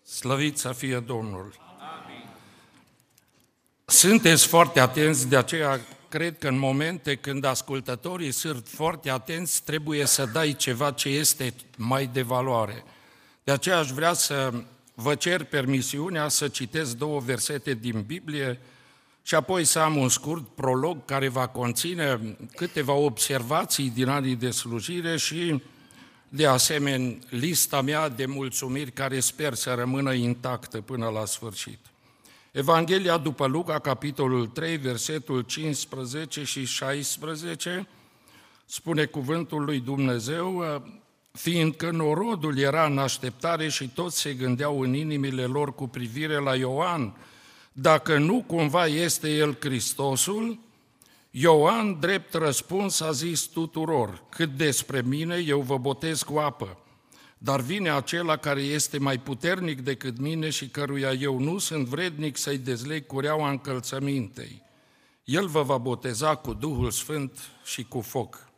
Slăvit să fie Domnul! Amin. Sunteți foarte atenți, de aceea cred că în momente când ascultătorii sunt foarte atenți, trebuie să dai ceva ce este mai de valoare. De aceea aș vrea să vă cer permisiunea să citesc 2 versete din Biblie și apoi să am un scurt prolog care va conține câteva observații din anii de slujire și, de asemenea, lista mea de mulțumiri care sper să rămână intactă până la sfârșit. Evanghelia după Luca, capitolul 3, versetul 15 și 16, spune cuvântul lui Dumnezeu: fiindcă norodul era în așteptare și toți se gândeau în inimile lor cu privire la Ioan, dacă nu cumva este el Hristosul, Ioan, drept răspuns, a zis tuturor: cât despre mine, eu vă botez cu apă, dar vine acela care este mai puternic decât mine și căruia eu nu sunt vrednic să-i dezleg cureaua încălțămintei. El vă va boteza cu Duhul Sfânt și cu foc.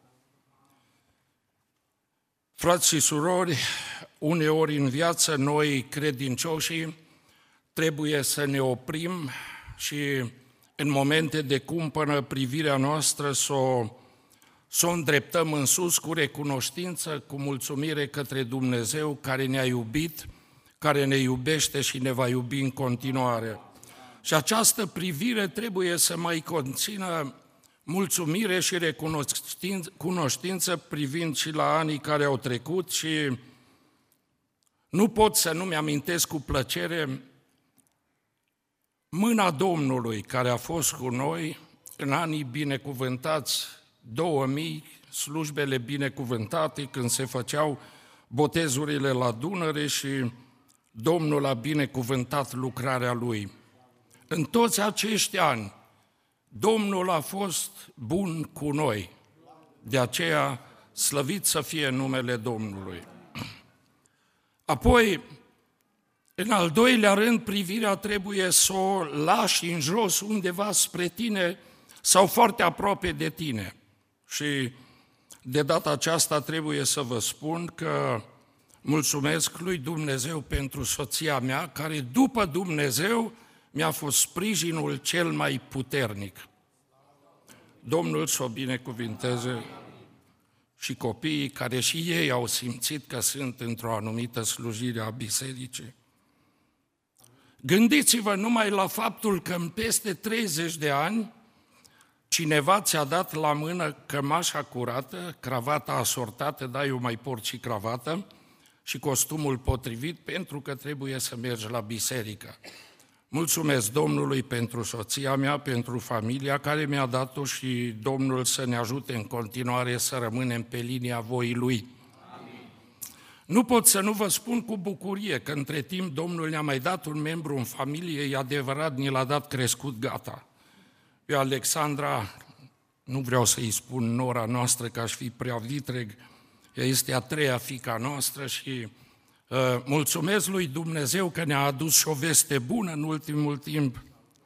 Frați și surori, uneori în viață noi, credincioșii, trebuie să ne oprim și în momente de cumpănă privirea noastră să o îndreptăm în sus cu recunoștință, cu mulțumire către Dumnezeu care ne-a iubit, care ne iubește și ne va iubi în continuare. Și această privire trebuie să mai conțină mulțumire și recunoștință privind și la anii care au trecut și nu pot să nu mi-amintesc cu plăcere mâna Domnului care a fost cu noi în anii binecuvântați 2000, slujbele binecuvântate când se făceau botezurile la Dunăre și Domnul a binecuvântat lucrarea Lui. În toți acești ani, Domnul a fost bun cu noi, de aceea slăvit să fie numele Domnului. Apoi, în al doilea rând, privirea trebuie să o lași în jos undeva spre tine sau foarte aproape de tine. Și de data aceasta trebuie să vă spun că mulțumesc lui Dumnezeu pentru soția mea, care după Dumnezeu mi-a fost sprijinul cel mai puternic. Domnul să o binecuvinteze și copiii care și ei au simțit că sunt într-o anumită slujire a bisericii. Gândiți-vă numai la faptul că în peste 30 de ani cineva ți-a dat la mână cămașa curată, cravata asortată, da, eu mai port și cravată, și costumul potrivit pentru că trebuie să mergi la biserică. Mulțumesc Domnului pentru soția mea, pentru familia care mi-a dat-o și Domnul să ne ajute în continuare să rămânem pe linia voii Lui. Amin. Nu pot să nu vă spun cu bucurie că între timp Domnul ne-a mai dat un membru în familie, e adevărat, ni l-a dat crescut gata. Pe Alexandra, nu vreau să-i spun nora noastră că aș fi prea vitreg, ea este a 3-a fiica noastră și mulțumesc lui Dumnezeu că ne-a adus și o veste bună în ultimul timp.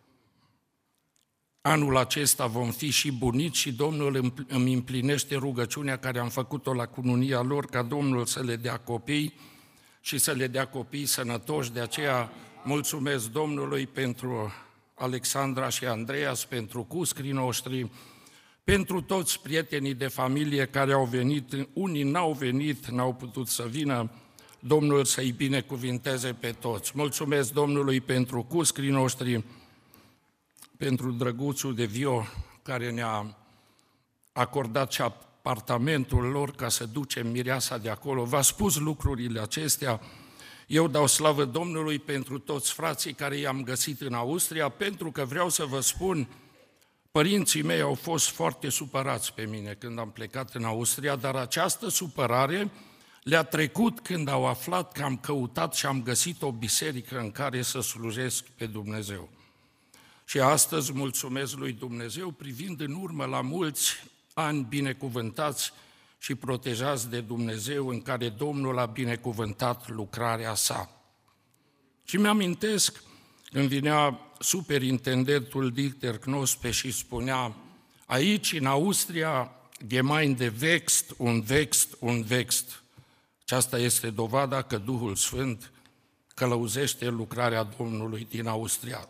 Anul acesta vom fi și bunici și Domnul îmi împlinește rugăciunea care am făcut-o la cununia lor, ca Domnul să le dea copii și să le dea copii sănătoși. De aceea mulțumesc Domnului pentru Alexandra și Andreas, pentru cuscrii noștri, pentru toți prietenii de familie care au venit, unii n-au venit, n-au putut să vină, Domnul să-i binecuvinteze pe toți. Mulțumesc Domnului pentru cuscrii noștri, pentru drăguțul de Vio, care ne-a acordat și apartamentul lor ca să ducem mireasa de acolo. V-a spus lucrurile acestea. Eu dau slavă Domnului pentru toți frații care i-am găsit în Austria, pentru că vreau să vă spun, părinții mei au fost foarte supărați pe mine când am plecat în Austria, dar această supărare le-a trecut când au aflat că am căutat și am găsit o biserică în care să slujesc pe Dumnezeu. Și astăzi mulțumesc lui Dumnezeu privind în urmă la mulți ani binecuvântați și protejați de Dumnezeu în care Domnul a binecuvântat lucrarea sa. Și mi-amintesc când vinea superintendentul Dieter Knospe și spunea: aici în Austria Gemeinde wächst und wächst und wächst. Aceasta este dovada că Duhul Sfânt călăuzește lucrarea Domnului din Austria.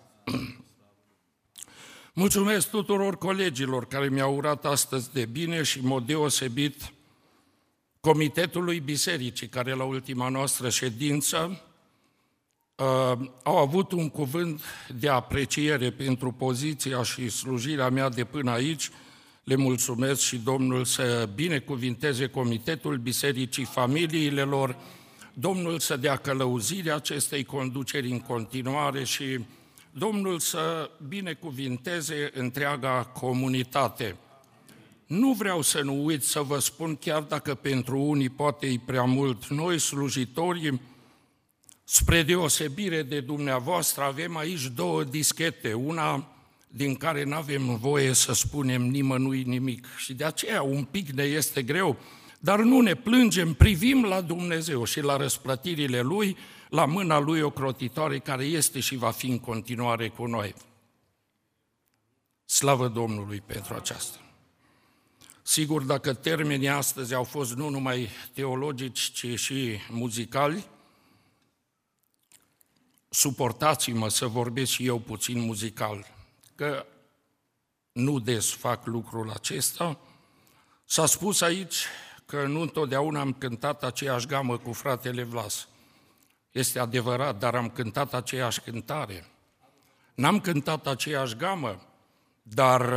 Mulțumesc tuturor colegilor care mi-au urat astăzi de bine și, în mod deosebit, Comitetului Bisericii, care la ultima noastră ședință au avut un cuvânt de apreciere pentru poziția și slujirea mea de până aici. Le mulțumesc și Domnul să binecuvinteze Comitetul Bisericii, familiile lor, Domnul să dea călăuzire acestei conduceri în continuare și Domnul să binecuvinteze întreaga comunitate. Nu vreau să nu uit să vă spun, chiar dacă pentru unii poate e prea mult, noi slujitorii, spre deosebire de dumneavoastră, avem aici 2 dischete, una din care nu avem voie să spunem nimănui nimic și de aceea un pic ne este greu, dar nu ne plângem, privim la Dumnezeu și la răsplătirile Lui, la mâna Lui ocrotitoare care este și va fi în continuare cu noi. Slavă Domnului pentru aceasta! Sigur, dacă termenii astăzi au fost nu numai teologici, ci și muzicali, suportați-mă să vorbesc și eu puțin muzical, că nu des fac lucrul acesta. S-a spus aici că nu întotdeauna am cântat aceeași gamă cu fratele Vlas. Este adevărat, dar am cântat aceeași cântare. N-am cântat aceeași gamă, dar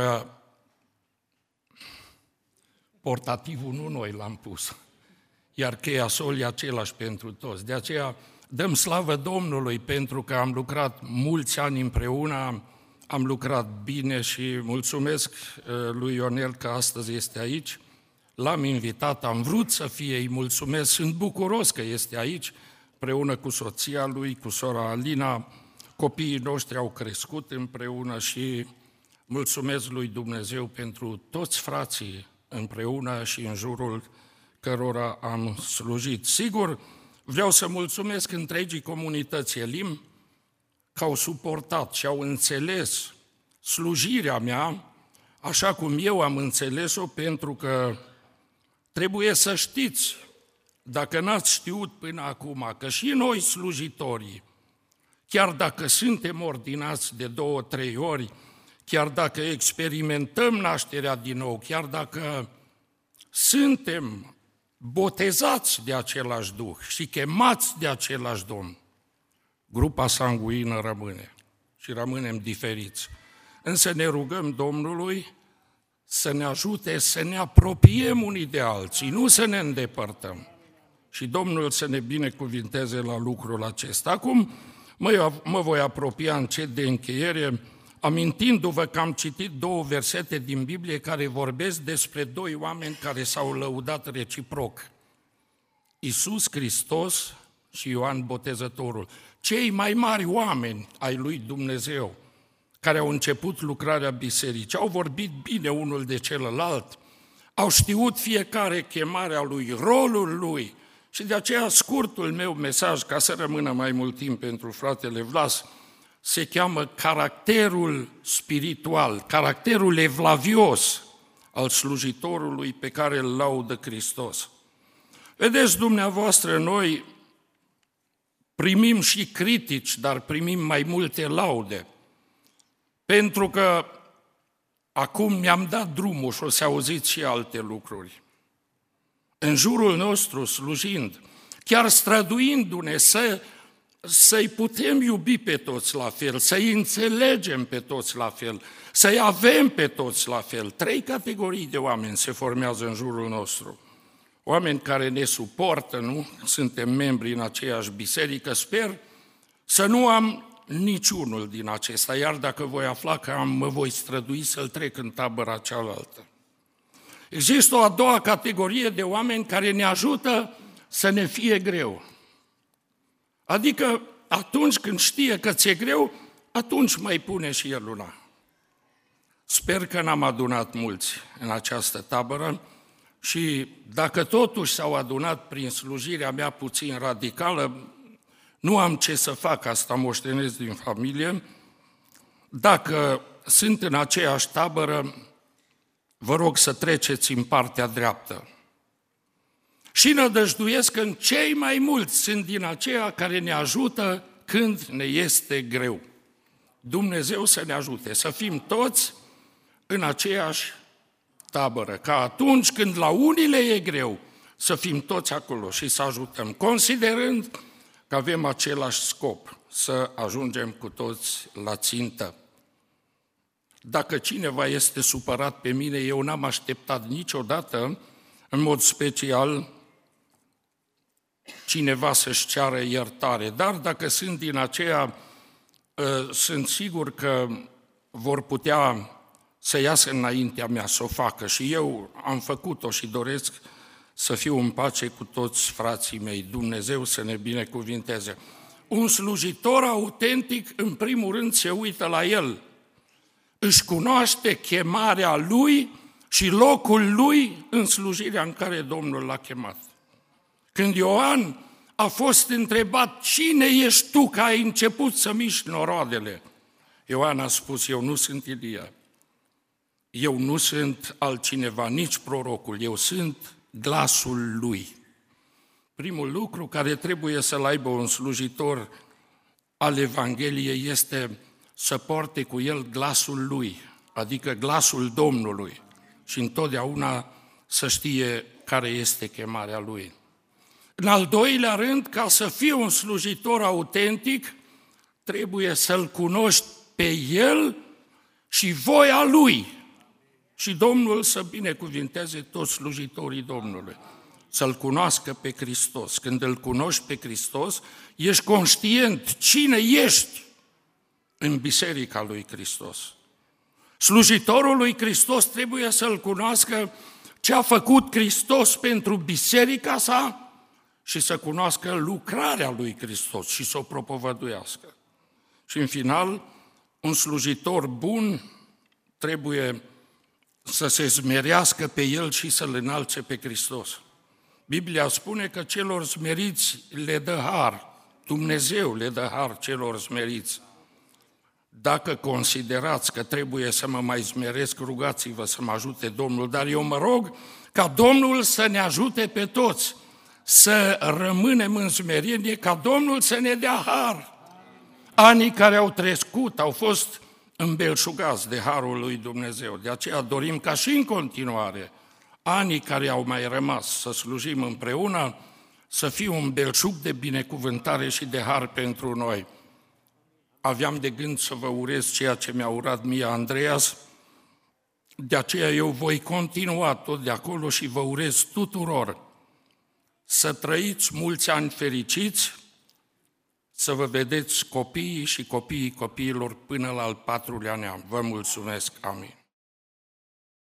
portativul nu noi l-am pus, iar cheia sol e același pentru toți. De aceea dăm slavă Domnului pentru că am lucrat mulți ani împreună, am lucrat bine și mulțumesc lui Ionel că astăzi este aici. L-am invitat, am vrut să fie, îi mulțumesc, sunt bucuros că este aici, împreună cu soția lui, cu sora Alina, copiii noștri au crescut împreună și mulțumesc lui Dumnezeu pentru toți frații împreună și în jurul cărora am slujit. Sigur, vreau să mulțumesc întregii comunități Elim că au suportat și au înțeles slujirea mea așa cum eu am înțeles-o, pentru că trebuie să știți, dacă n-ați știut până acum, că și noi slujitorii, chiar dacă suntem ordinați de 2-3 ori, chiar dacă experimentăm nașterea din nou, chiar dacă suntem botezați de același Duh și chemați de același Domn, grupa sanguină rămâne și rămânem diferiți. Însă ne rugăm Domnului să ne ajute să ne apropiem unii de alții, nu să ne îndepărtăm. Și Domnul să ne binecuvinteze la lucrul acesta. Acum mă voi apropia încet de încheiere, amintindu-vă că am citit 2 versete din Biblie care vorbesc despre 2 oameni care s-au lăudat reciproc. Iisus Hristos și Ioan Botezătorul, cei mai mari oameni ai lui Dumnezeu, care au început lucrarea bisericii, au vorbit bine unul de celălalt, au știut fiecare chemarea lui, rolul lui, și de aceea scurtul meu mesaj, ca să rămână mai mult timp pentru fratele Vlas, se cheamă caracterul spiritual, caracterul evlavios al slujitorului pe care îl laudă Hristos. Vedeți dumneavoastră, noi primim și critici, dar primim mai multe laude, pentru că acum mi-am dat drumul și o să auziți și alte lucruri. În jurul nostru, slujind, chiar străduindu-ne să-i putem iubi pe toți la fel, să-i înțelegem pe toți la fel, să-i avem pe toți la fel. 3 categorii de oameni se formează în jurul nostru. Oameni care ne suportă, nu? Suntem membri în aceeași biserică, sper să nu am niciunul din acesta, iar dacă voi afla că mă voi strădui să-l trec în tabăra cealaltă. Există o a doua categorie de oameni care ne ajută să ne fie greu. Adică atunci când știe că ți-e greu, atunci mai pune și el una. Sper că n-am adunat mulți în această tabără și dacă totuși s-au adunat prin slujirea mea puțin radicală, nu am ce să fac, asta moștenesc din familie. Dacă sunt în aceeași tabără, vă rog să treceți în partea dreaptă. Și nădăjduiesc că cei mai mulți sunt din aceia care ne ajută când ne este greu. Dumnezeu să ne ajute să fim toți în aceeași tabără, ca atunci când la unii e greu, să fim toți acolo și să ajutăm, considerând că avem același scop, să ajungem cu toți la țintă. Dacă cineva este supărat pe mine, eu n-am așteptat niciodată, în mod special, cineva să-și ceară iertare. Dar dacă sunt din aceea, sunt sigur că vor putea să iasă înaintea mea, să o facă. Și eu am făcut-o și doresc să fiu în pace cu toți frații mei. Dumnezeu să ne binecuvinteze. Un slujitor autentic, în primul rând, se uită la el. Își cunoaște chemarea lui și locul lui în slujirea în care Domnul l-a chemat. Când Ioan a fost întrebat, cine ești tu că ai început să miști noroadele? Ioan a spus, eu nu sunt Ilia, eu nu sunt altcineva, nici prorocul, eu sunt glasul lui. Primul lucru care trebuie să-l aibă un slujitor al Evangheliei este să poarte cu el glasul lui, adică glasul Domnului și întotdeauna să știe care este chemarea lui. În al doilea rând, ca să fie un slujitor autentic, trebuie să-l cunoști pe el și voia lui. Și Domnul să binecuvinteze toți slujitorii Domnului, să-L cunoască pe Hristos. Când îl cunoști pe Hristos, ești conștient cine ești în biserica lui Hristos. Slujitorul lui Hristos trebuie să-L cunoască ce a făcut Hristos pentru biserica sa și să cunoască lucrarea lui Hristos și să o propovăduiască. Și în final, un slujitor bun trebuie să se smerească pe el și să-L înalțe pe Hristos. Biblia spune că celor smeriți le dă har, Dumnezeu le dă har celor smeriți. Dacă considerați că trebuie să mă mai smeresc, rugați-vă să mă ajute Domnul, dar eu mă rog ca Domnul să ne ajute pe toți, să rămânem în smerenie, ca Domnul să ne dea har. Anii care au trecut au fost îmbelșugați de harul lui Dumnezeu. De aceea dorim ca și în continuare, anii care au mai rămas să slujim împreună, să fie un belșug de binecuvântare și de har pentru noi. Aveam de gând să vă urez ceea ce mi-a urat mie Andreas, de aceea eu voi continua tot de acolo și vă urez tuturor să trăiți mulți ani fericiți, să vă vedeți copiii și copiii copiilor până la al 4-lea neam. Vă mulțumesc, amin.